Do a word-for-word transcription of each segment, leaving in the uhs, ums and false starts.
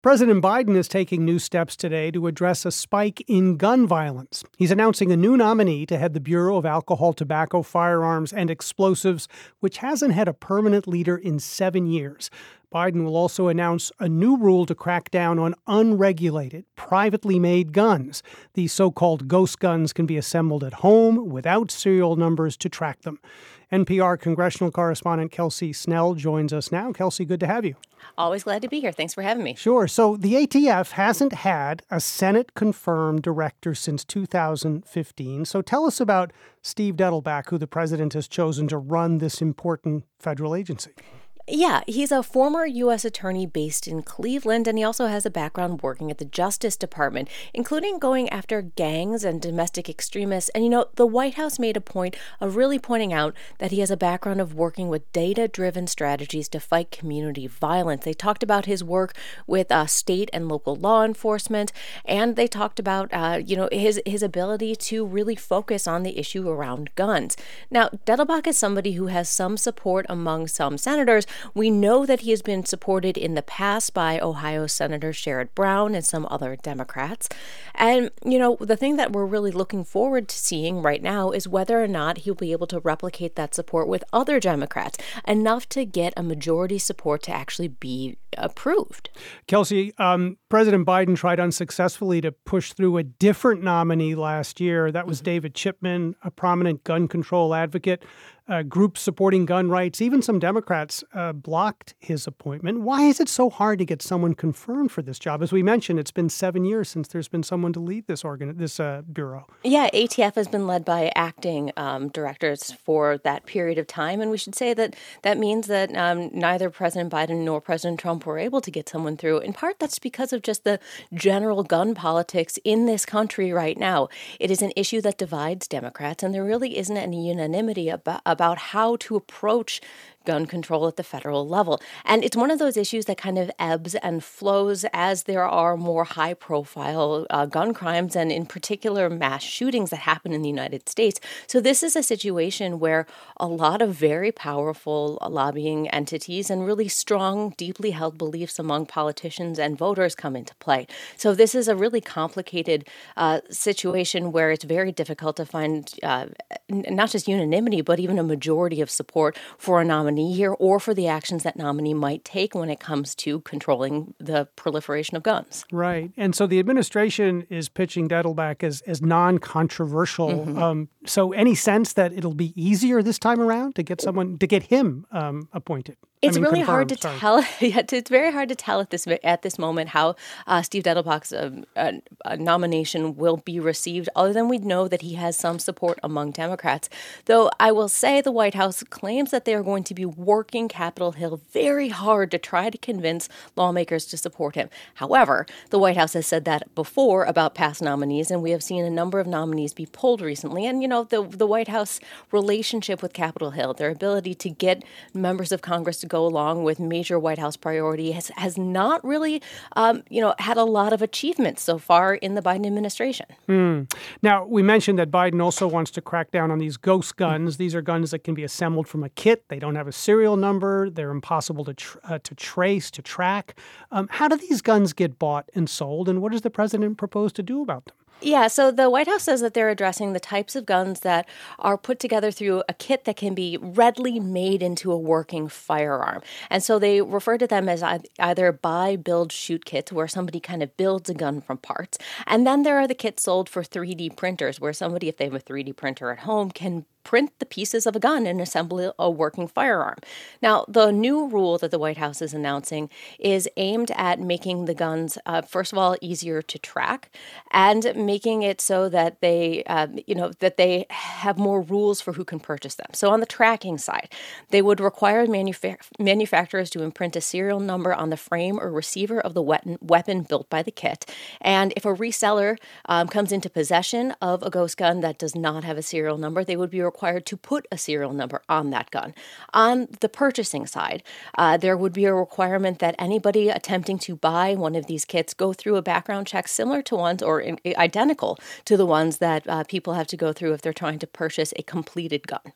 President Biden is taking new steps today to address a spike in gun violence. He's announcing a new nominee to head the Bureau of Alcohol, Tobacco, Firearms, and Explosives, which hasn't had a permanent leader in seven years. Biden will also announce a new rule to crack down on unregulated, privately made guns. These so-called ghost guns can be assembled at home without serial numbers to track them. N P R congressional correspondent Kelsey Snell joins us now. Kelsey, good to have you. Always glad to be here. Thanks for having me. Sure. So the A T F hasn't had a Senate-confirmed director since two thousand fifteen. So tell us about Steve Dettelbach, who the president has chosen to run this important federal agency. Yeah, he's a former U S attorney based in Cleveland, and he also has a background working at the Justice Department, including going after gangs and domestic extremists. And, you know, the White House made a point of really pointing out that he has a background of working with data-driven strategies to fight community violence. They talked about his work with uh, state and local law enforcement, and they talked about, uh, you know, his, his ability to really focus on the issue around guns. Now, Dettelbach is somebody who has some support among some senators. We know that he has been supported in the past by Ohio Senator Sherrod Brown and some other Democrats. And, you know, the thing that we're really looking forward to seeing right now is whether or not he'll be able to replicate that support with other Democrats, enough to get a majority support to actually be approved. Kelsey, um, President Biden tried unsuccessfully to push through a different nominee last year. That was mm-hmm. David Chipman, a prominent gun control advocate. Uh, groups supporting gun rights, even some Democrats uh, blocked his appointment. Why is it so hard to get someone confirmed for this job? As we mentioned, it's been seven years since there's been someone to lead this organ, this uh, bureau. Yeah, A T F has been led by acting um, directors for that period of time. And we should say that that means that um, neither President Biden nor President Trump were able to get someone through. In part, that's because of just the general gun politics in this country right now. It is an issue that divides Democrats, and there really isn't any unanimity about, about about how to approach gun control at the federal level. And it's one of those issues that kind of ebbs and flows as there are more high-profile uh, gun crimes, and in particular mass shootings that happen in the United States. So this is a situation where a lot of very powerful lobbying entities and really strong, deeply held beliefs among politicians and voters come into play. So this is a really complicated uh, situation where it's very difficult to find uh, n- not just unanimity, but even a majority of support for a nominee here, or for the actions that nominee might take when it comes to controlling the proliferation of guns. Right. And so the administration is pitching Dettelbach as, as non-controversial. Mm-hmm. Um, so any sense that it'll be easier this time around to get someone, to get him um, appointed? It's I mean, really confirmed, hard to sorry. tell. Yeah, it's very hard to tell at this at this moment how uh, Steve Dettelbach's uh, uh, uh, nomination will be received, other than we know that he has some support among Democrats. Though I will say the White House claims that they are going to be working Capitol Hill very hard to try to convince lawmakers to support him. However, the White House has said that before about past nominees, and we have seen a number of nominees be pulled recently. And, you know, the, the White House relationship with Capitol Hill, their ability to get members of Congress to go along with major White House priority has, has not really, um, you know, had a lot of achievements so far in the Biden administration. Mm. Now, we mentioned that Biden also wants to crack down on these ghost guns. These are guns that can be assembled from a kit. They don't have a serial number. They're impossible to tr- uh, to trace, to track. Um, how do these guns get bought and sold, and what does the president propose to do about them? Yeah, so the White House says that they're addressing the types of guns that are put together through a kit that can be readily made into a working firearm. And so they refer to them as either buy, build, shoot kits, where somebody kind of builds a gun from parts. And then there are the kits sold for three D printers, where somebody, if they have a three D printer at home, can print the pieces of a gun and assemble a working firearm. Now, the new rule that the White House is announcing is aimed at making the guns, uh, first of all, easier to track, and making it so that they, um, you know, that they have more rules for who can purchase them. So on the tracking side, they would require manufa- manufacturers to imprint a serial number on the frame or receiver of the weapon, weapon built by the kit. And if a reseller um, comes into possession of a ghost gun that does not have a serial number, they would be required to put a serial number on that gun. On the purchasing side, uh, there would be a requirement that anybody attempting to buy one of these kits go through a background check similar to ones or in, identical to the ones that uh, people have to go through if they're trying to purchase a completed gun.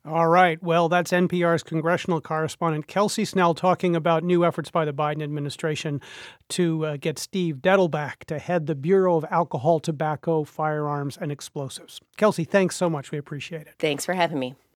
All right. Well, that's N P R's congressional correspondent Kelsey Snell talking about new efforts by the Biden administration to uh, get Steve Dettelbach to head the Bureau of Alcohol, Tobacco, Firearms, and Explosives. Kelsey, thanks so much. We appreciate it. Thanks for having me.